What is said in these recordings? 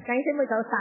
弟兄姊妹早晨，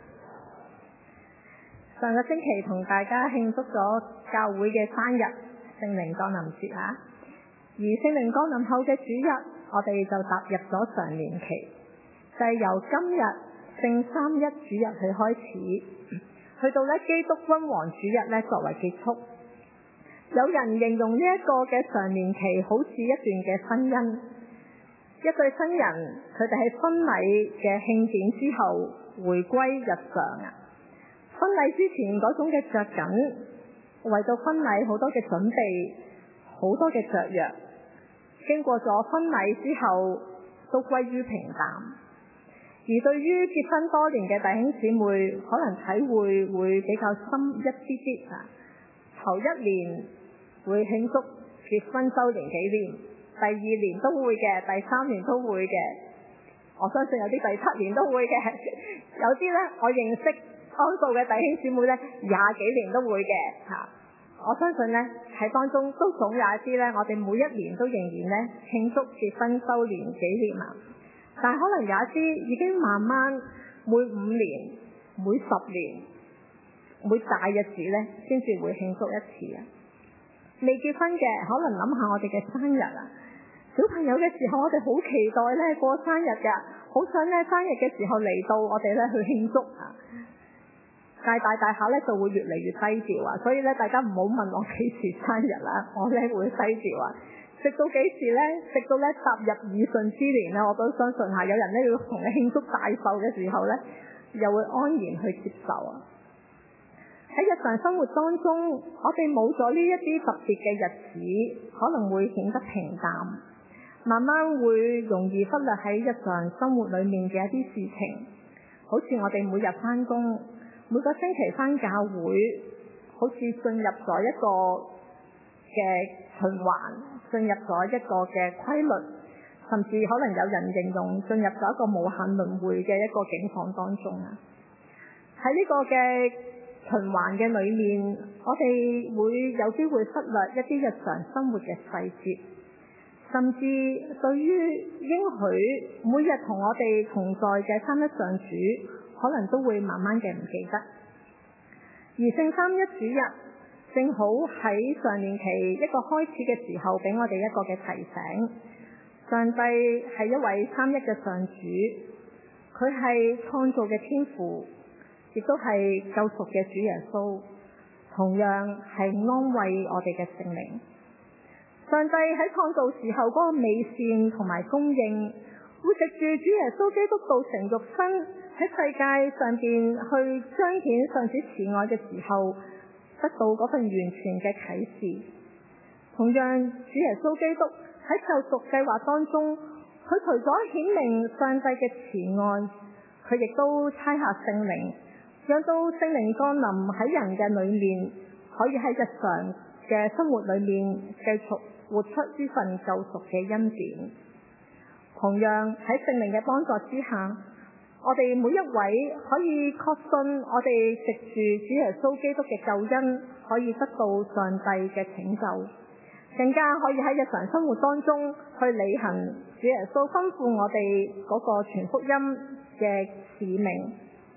上個星期同大家慶祝咗教會嘅生日聖靈降臨節啊，而聖靈降臨後嘅主日，我哋就踏入咗常年期，就係由今日聖三一主日去開始，去到基督君王主日作為結束。有人形容呢一個嘅常年期好似一段嘅婚姻，一對新人佢哋喺婚禮嘅慶典之後回歸日常啊。婚禮之前嗰種嘅着緊，為到婚禮好多嘅準備，好多嘅雀躍，經過咗婚禮之後都歸於平淡。而對於結婚多年嘅弟兄姊妹，可能體會會比較深一啲啲啊。頭一年會慶祝結婚周年紀念，第二年都會嘅，第三年都會嘅，我相信有啲第七年都會嘅，有啲我認識安道嘅弟兄姊妹20幾年都會嘅吓。我相信喺當中都總有一啲我哋每一年都仍然慶祝結婚周年紀念啊。但係可能有一啲已經慢慢每5年、每10年、每大日子先至會慶祝一次啊。未結婚嘅可能諗下我哋嘅生日啊，小朋友嘅時候我哋好期待過生日㗎，好想生日嘅時候嚟到我哋去慶祝啊。但係大下就會越嚟越低調啊，所以大家唔好問我幾時生日啦，我會低調啊。直到幾時直到踏入耳順之年我都相信有人要同你慶祝大壽嘅時候又會安然去接受啊。喺日常生活當中，我哋冇咗呢一啲特別嘅日子，可能會顯得平淡，慢慢會容易忽略喺日常生活裏面嘅一啲事情，好似我哋每日返工，每個星期返教會，好似進入咗一個嘅循環，進入咗一個嘅規律，甚至可能有人形容進入咗一個無限輪迴嘅一個境況當中啊。喺呢個嘅循環嘅裏面，我哋會有機會忽略一啲日常生活嘅細節，甚至對於應許每日同我哋同在嘅三一上主，可能都會慢慢嘅唔記得。而聖三一主日正好喺上年期一個開始嘅時候，俾我哋一個嘅提醒，上帝係一位三一嘅上主，佢係創造嘅天父，亦都係救贖嘅主耶穌，同樣係安慰我哋嘅聖靈。上帝喺創造時候嗰個美善同埋供應，會藉住主耶穌基督道成肉身喺世界上邊去彰顯上主慈愛嘅時候，得到嗰份完全嘅啟示。同樣，主耶穌基督喺救贖計劃當中，佢除咗顯明上帝嘅慈愛，佢亦都差下聖靈，讓到聖靈降臨喺人嘅裏面，可以喺日常嘅生活裏面繼續活出呢份救贖嘅恩典。同樣喺聖靈嘅幫助之下，我哋每一位可以確信我哋藉住主耶穌基督嘅救恩，可以得到上帝嘅拯救，更加可以喺日常生活當中去履行主耶穌吩咐我哋嗰個傳福音嘅使命。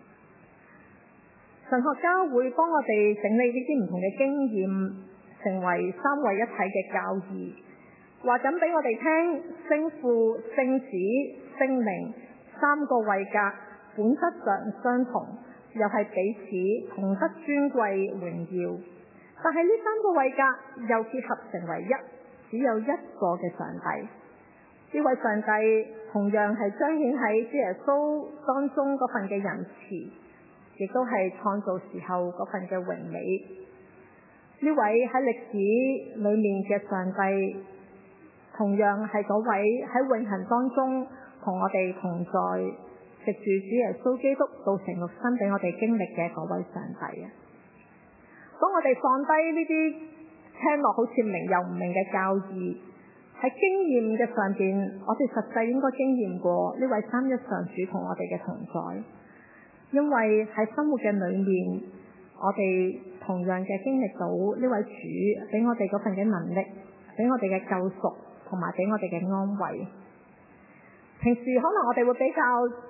神學家會幫我哋整理呢啲唔同嘅經驗，成為三位一體嘅教義，話緊俾我哋聽，聖父、聖子、聖靈三個位格本質上相同，又係彼此同得尊貴榮耀，但係呢三個位格又結合成為一，只有一個嘅上帝。呢位上帝同樣係彰顯喺主耶穌當中嗰份嘅仁慈，亦都係創造時候嗰份嘅榮美。呢位喺歷史裏面嘅上帝，同樣係嗰位喺永恆當中同我哋同在，藉住主耶穌基督道成肉身俾我哋經歷嘅嗰位上帝啊！當我哋放低呢啲聽落好似明又唔明嘅教義，喺經驗嘅上邊，我哋實際應該經驗過呢位三一上主同我哋嘅同在。因為喺生活嘅裏面，我哋同樣嘅經歷到呢位主俾我哋嗰份嘅能力，俾我哋嘅救贖，同埋俾我哋嘅安慰。平時可能我哋會比較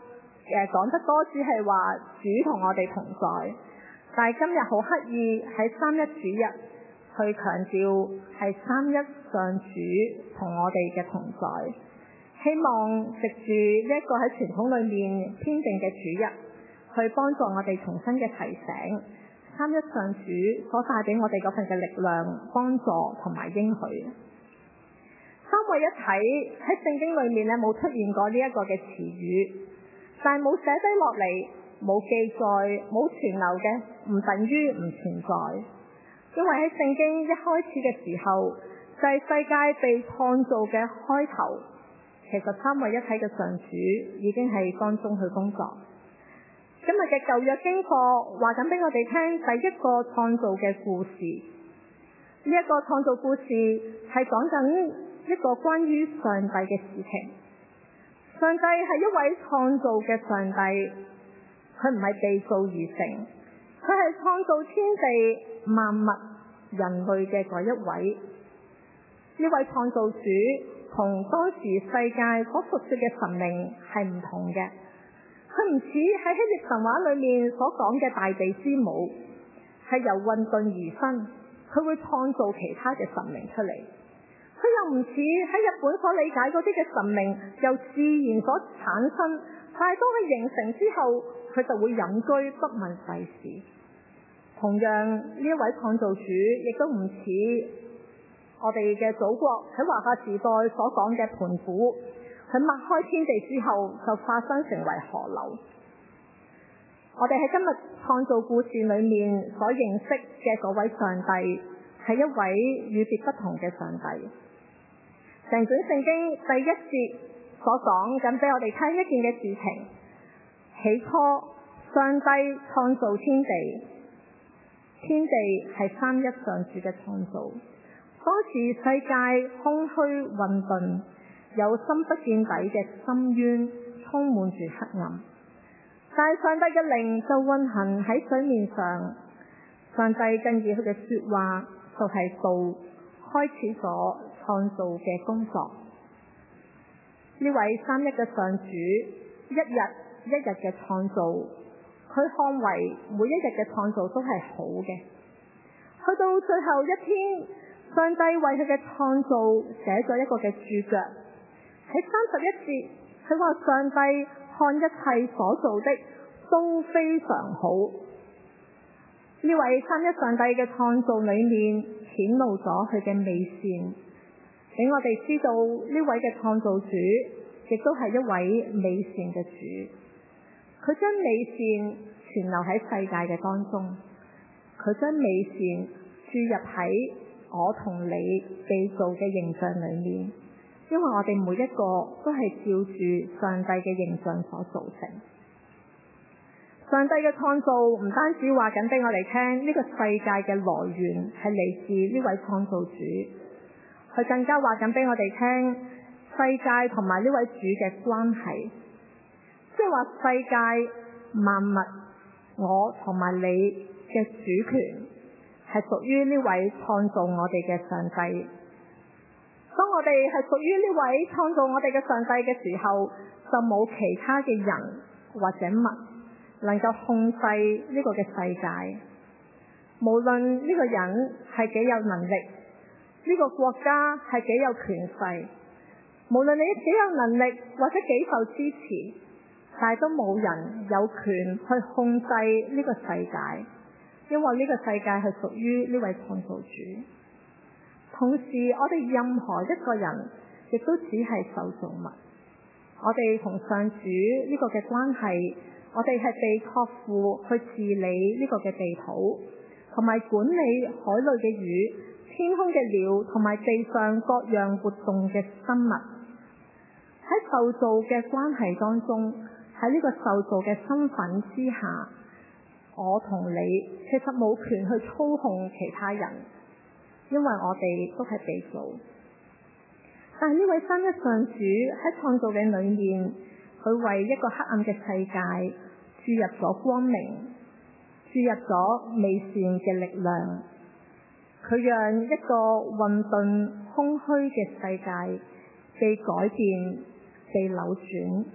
講得多只係話主同我哋同在，但係今日好刻意喺三一主日去強調係三一上主同我哋嘅同在，希望藉住呢一個喺傳統裏面編定嘅主日，去幫助我哋重新嘅提醒三一上主所帶俾我哋嗰份嘅力量、幫助同埋應許。三位一體喺聖經裏面咧冇出現過呢一個嘅詞語，但係冇寫低落嚟、冇記載、冇存留嘅，唔等於唔存在。因為喺聖經一開始嘅時候，就係世界被創造嘅開頭，其實三位一體嘅上主已經係當中去工作。今日嘅舊約經課話緊俾我哋聽第一個創造嘅故事，呢一個創造故事係講緊一個關於上帝嘅事情。上帝係一位創造嘅上帝，佢唔係被造而成，佢係創造天地萬物人類嘅嗰一位。呢位創造主同當時世界所服侍嘅神明係唔同嘅，佢唔似喺希臘神話裏面所講嘅大地之母，係由混沌而生，佢會創造其他嘅神明出嚟。佢又唔似喺日本所理解嗰啲嘅神明由自然所產生，但係當佢形成之後，佢就會隱居不問世事。同樣呢一位創造主亦都唔似我哋嘅祖國喺華夏時代所講嘅盤古，佢擘開天地之後就化身成為河流。我哋喺今日創造故事裏面所認識嘅嗰位上帝係一位與別不同嘅上帝。成卷聖經第一節所講緊俾我哋聽一件嘅事情：起初上帝創造天地，天地係三一上主嘅創造。當時世界空虛混沌，有深不見底嘅深淵充滿住黑暗，但係上帝嘅靈就運行喺水面上。上帝跟住佢嘅說話就係道，開始咗創造嘅工作。呢位三一嘅上主一日一日嘅創造，佢看為每一日嘅創造都係好嘅。去到最後一天，上帝為佢嘅創造寫咗一個嘅注腳。喺31節，佢話上帝看一切所做的都非常好。呢位三一上帝嘅創造裏面顯露咗佢嘅美善，俾我哋知道呢位嘅創造主亦都係一位美善嘅主。佢將美善存留喺世界嘅當中，佢將美善注入喺我同你被造嘅形象裏面，因為我哋每一個都係照住上帝嘅形象所造成。上帝嘅創造唔單止話緊俾我哋聽呢個世界嘅來源係嚟自呢位創造主，佢更加話緊俾我哋聽世界同埋呢位主嘅關係，即係話世界萬物我同埋你嘅主權係屬於呢位創造我哋嘅上帝。當我哋係屬於呢位創造我哋嘅上帝嘅時候，就冇其他嘅人或者物能夠控制呢個嘅世界。無論呢個人係幾有能力，呢個國家係幾有權勢，無論你幾有能力或者幾受支持，但係都冇人有權去控制呢個世界，因為呢個世界係屬於呢位創造主。同時我哋任何一個人亦都只係受造物，我哋同上主呢個嘅關係，我哋係被託付去治理呢個嘅地土，同埋管理海裏嘅魚、天空嘅鳥同埋地上各樣活動嘅生物。喺受造嘅關係當中，喺呢個受造嘅身份之下，我同你其實冇權去操控其他人，因為我哋都係被造。但係呢位三一上主喺創造嘅裏面，佢為一個黑暗嘅世界注入咗光明，注入咗美善嘅力量。佢讓一個混沌空虛嘅世界被改變、被扭轉，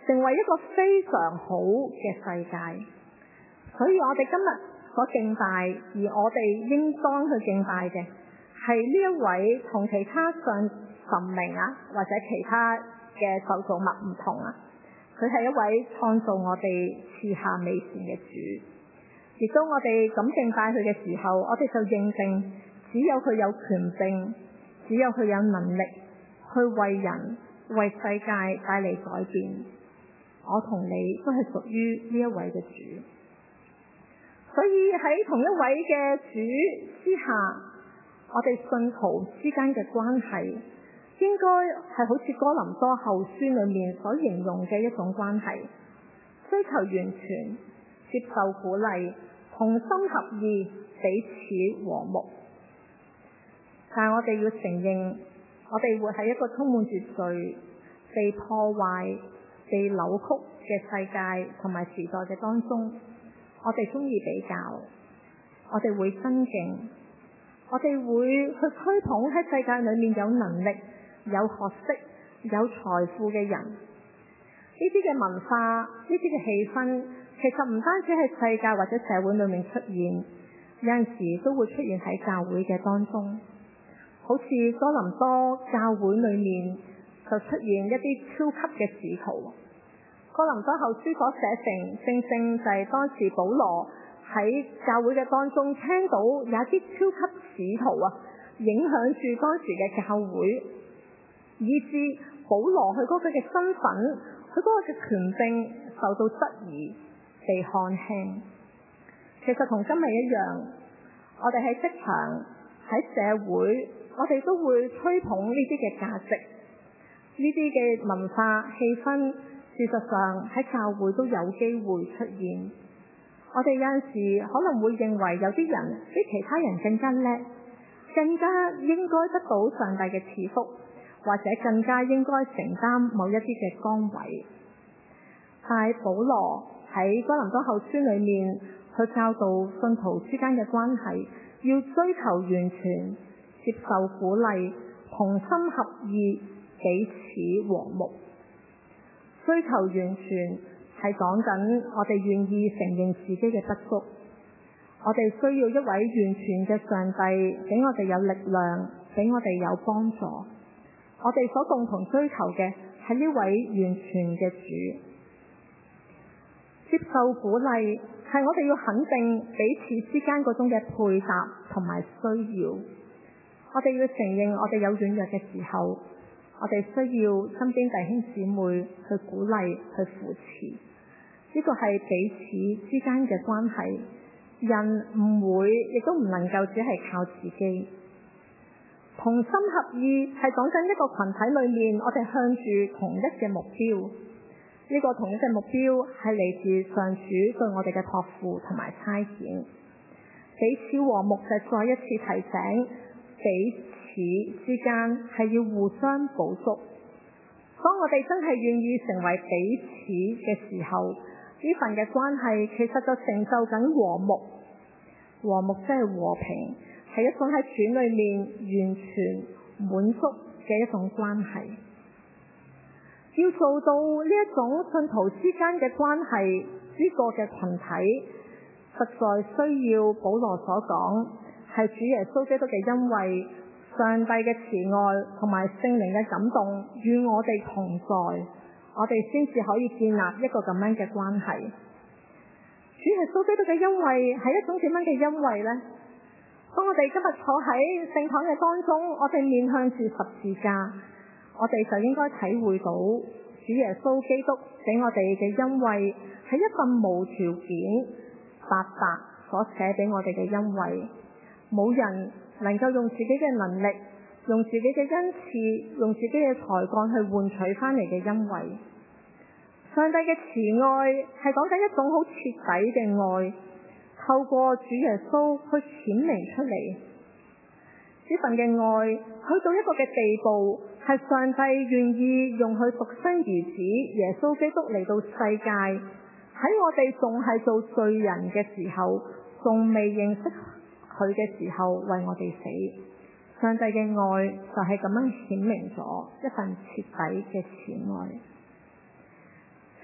成為一個非常好嘅世界。所以我哋今日所敬拜，而我哋應當去敬拜嘅係呢一位同其他上神明啊或者其他嘅受造物唔同啊，佢係一位創造我哋賜下美善嘅主。亦都我哋咁敬拜佢嘅時候，我哋就認定只有佢有權柄，只有佢有能力去為人為世界帶嚟改變。我同你都係屬於呢一位嘅主，所以喺同一位嘅主之下，我哋信徒之間嘅關係應該係好似哥林多後書裏面所形容嘅一種關係，追求完全，接受鼓勵，同心合意，彼此和睦。但係我哋要承認，我哋活喺一個充滿絕罪、被破壞、被扭曲嘅世界同埋時代嘅當中，我哋中意比較，我哋會爭競，我哋會去吹捧喺世界裏面有能力、有學識、有財富嘅人。呢啲嘅文化，呢啲嘅氣氛，其實唔單止係世界或者社會裏面出現，有陣時都會出現喺教會嘅當中。好似哥林多教會裏面就出現一啲超級嘅使徒。哥林多後書所寫成，正正就係當時保羅喺教會嘅當中聽到有一啲超級使徒啊，影響住當時嘅教會，以致保羅佢嗰個嘅身份，佢嗰個嘅權柄受到質疑，被看輕。其實同今日一樣，我哋喺職場、喺社會，我哋都會吹捧呢啲嘅價值，呢啲嘅文化氣氛，事實上喺教會都有機會出現。我哋有陣時可能會認為有啲人比其他人更加叻，更加應該得到上帝嘅賜福，或者更加應該承擔某一啲嘅崗位。但係保羅喺哥林多後書裏面，去教導信徒之間嘅關係，要追求完全，接受鼓勵，同心合意，彼此和睦。追求完全係講緊我哋願意承認自己嘅不足，我哋需要一位完全嘅上帝俾我哋有力量，俾我哋有幫助。我哋所共同追求嘅係呢位完全嘅主。接受鼓勵係我哋要肯定彼此之間嗰種嘅配搭同埋需要。我哋要承認我哋有軟弱嘅時候，我哋需要身邊弟兄姊妹去鼓勵、去扶持。呢個係彼此之間嘅關係。人唔會，亦都唔能夠只係靠自己。同心合意係講緊一個群體裏面，我哋向住同一嘅目標。呢個同一嘅目標係嚟自上主對我哋嘅託付同埋差遣。彼此和睦就再一次提醒，彼此之間係要互相補足。當我哋真係願意成為彼此嘅時候，呢份嘅關係其實就成就緊和睦。和睦即係和平，係一種喺主裏面完全滿足嘅一種關係。要做到呢一種信徒之間嘅關係，呢個嘅群體實在需要保羅所講，係主耶穌基督嘅恩惠、上帝嘅慈愛同埋聖靈嘅感動與我哋同在，我哋先至可以建立一個咁樣嘅關係。主耶穌基督嘅恩惠係一種點樣嘅恩惠呢？當我哋今日坐喺聖堂嘅當中，我哋面向住十字架，我哋就應該體會到主耶穌基督俾我哋嘅恩惠係一份無條件白白所寫俾我哋嘅恩惠。冇人能夠用自己嘅能力、用自己嘅恩賜、用自己嘅才幹去換取翻嚟嘅恩惠。上帝嘅慈愛係講緊一種好徹底嘅愛，透過主耶穌去顯明出嚟。呢份嘅愛去到一個嘅地步，係上帝願意用佢獨生兒子耶穌基督嚟到世界，喺我哋仲係做罪人嘅時候，仲未認識佢嘅時候為我哋死。上帝嘅愛就係咁樣顯明咗一份徹底嘅慈愛。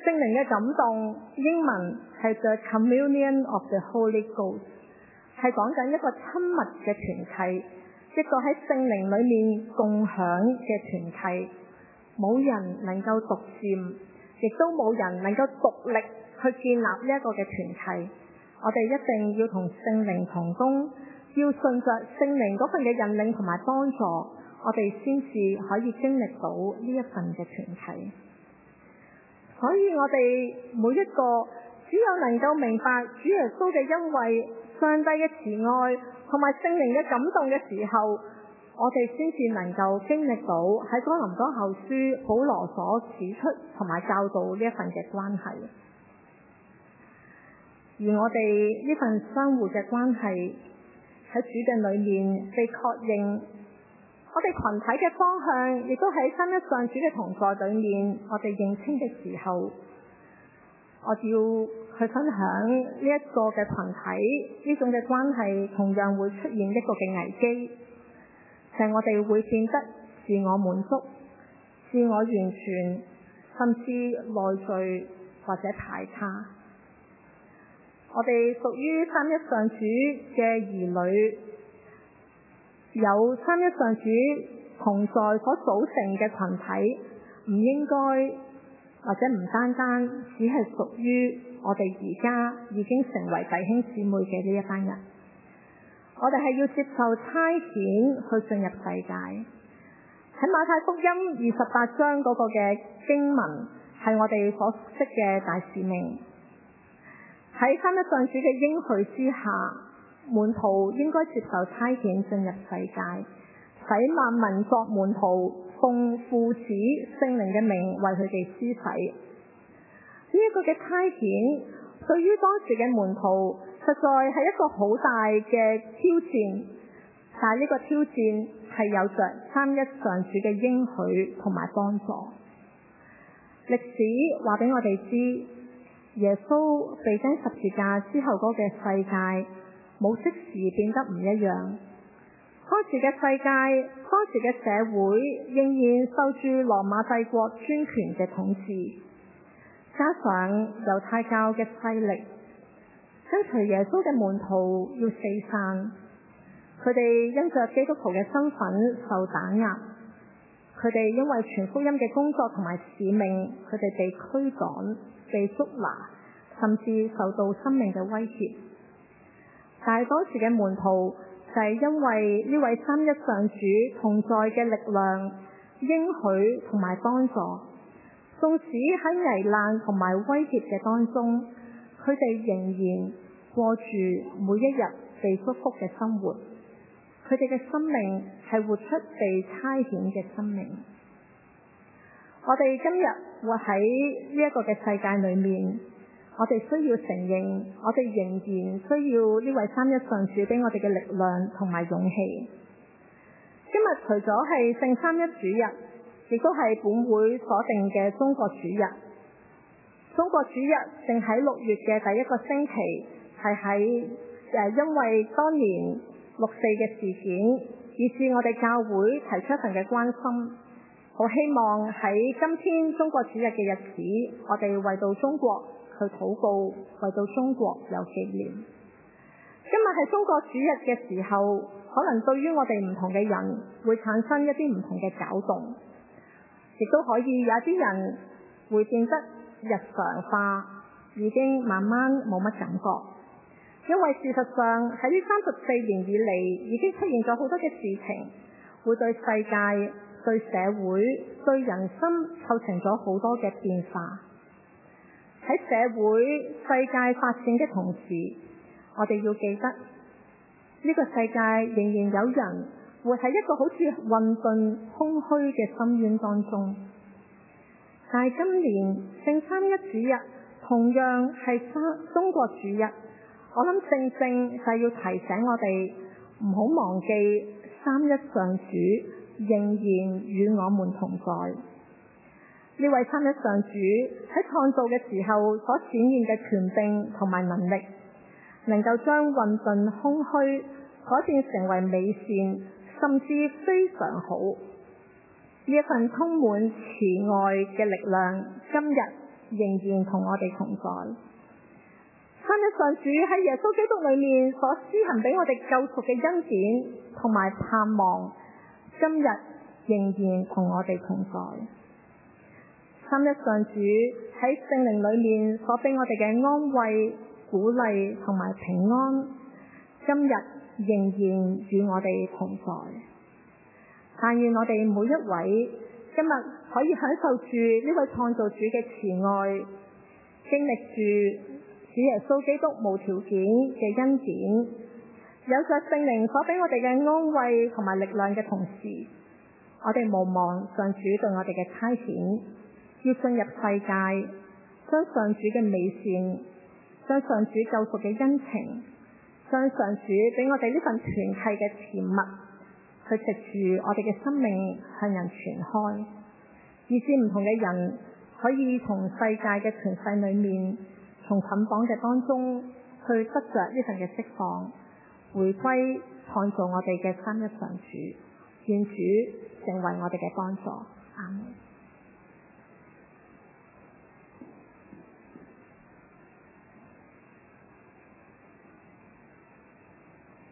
聖靈嘅感動，英文係 The Communion of the Holy Ghost， 係講緊一個親密嘅團契，一個喺聖靈裏面共享嘅團契，冇人能夠獨佔，亦都冇人能夠獨力去建立呢一個嘅團契。我哋一定要同聖靈同工，要順着聖靈嗰份嘅引領同埋幫助，我哋先至可以經歷到呢一份嘅團契。所以我哋每一個只有能夠明白主耶穌嘅恩惠、上帝嘅慈愛同埋聖靈嘅感動嘅時候，我哋先至能夠經歷到喺哥林多後書保羅所指出同埋教導呢一份嘅關係。而我哋呢份相互嘅關係喺主嘅裏面被確認，我哋群體嘅方向亦都喺三一上主嘅同在裏面，我哋認清嘅時候，我要去分享呢一個嘅群體呢種嘅關係同樣會出現一個嘅危機，就係我哋會變得自我滿足、自我完全，甚至內聚或者排他。我哋屬於三一上主嘅兒女，有三一上主同在所組成嘅群體，唔應該或者唔單單只係屬於我哋而家已經成為弟兄姊妹嘅呢一班人。我哋係要接受差遣去進入世界。喺馬太福音28章嗰個嘅經文係我哋所熟悉嘅大使命。喺三一上主嘅應許之下，門徒應該接受差遣進入世界，使萬民作門徒，奉父子聖靈嘅名為佢哋施洗。呢一個嘅差遣對於當時嘅門徒實在係一個好大嘅挑戰，但係呢個挑戰係有着三一上主嘅應許同埋幫助。歷史話俾我哋知，耶穌被釘十字架之後嗰個世界冇即時變得唔一樣。當時嘅世界，當時嘅社會仍然受住羅馬帝國專權嘅統治，加上猶太教嘅勢力，跟隨耶穌嘅門徒要四散，佢哋因着基督徒嘅身份受打壓，佢哋因為傳福音嘅工作同埋使命，佢哋被驅趕、被捉拿，甚至受到生命嘅威脅。但係當時嘅門徒就係因為呢位三一上主同在嘅力量、應許同埋幫助，縱使喺危難同埋威脅嘅當中，佢哋仍然過住每一日被祝福嘅生活。佢哋嘅生命係活出被差遣嘅生命。我哋今日活喺呢一個嘅世界裏面，我哋需要承認，我哋仍然需要呢位三一上主俾我哋嘅力量同埋勇氣。今日除咗係聖三一主日，亦都係本會所定嘅中國主日。中國主日正喺6月嘅第一個星期，係喺因為當年6·4嘅事件，以致我哋教會提出一份嘅關心，好希望喺今天中國主日嘅日子，我哋為到中國去禱告，為到中國有紀念。今日係中國主日嘅時候，可能對於我哋唔同嘅人會產生一啲唔同嘅攪動，亦都可以有一啲人會變得日常化，已經慢慢冇乜感覺。因為事實上喺呢34年以嚟，已經出現咗好多嘅事情，會對世界、對社會、對人生構成咗好多嘅變化。喺社會世界發展嘅同時，我哋要記得呢個世界仍然有人活喺一個好似混沌空虛嘅深淵當中。但係今年聖三一主日同樣係中國主日，我諗正正就係要提醒我哋唔好忘記三一上主仍然與我們同在。呢位三一上主喺創造嘅時候所展現嘅權柄同埋能力，能夠將混沌空虛改變成為美善，甚至非常好。呢一份充滿慈愛嘅力量，今日仍然同我哋同在。三一上主喺耶穌基督裏面所施行俾我哋救贖嘅恩典同埋盼望，今日仍然同我哋同在。三一上主喺聖靈裏面所俾我哋嘅安慰、鼓勵同埋平安，今日仍然與我哋同在。但願我哋每一位今日可以享受住呢位創造主嘅慈愛，經歷住主耶穌基督無條件嘅恩典，有着聖靈所俾我哋嘅安慰同埋力量嘅同時，我哋無忘上主對我哋嘅差遣，要進入世界，將上主嘅美善，將上主救贖嘅恩情，將上主俾我哋呢份團契嘅甜蜜，去藉住我哋嘅生命向人傳開，以致唔同嘅人可以從世界嘅權勢裏面，從捆綁嘅當中去得着呢份嘅釋放，回歸創造我哋嘅三一上主，願主成為我哋嘅幫助。阿們。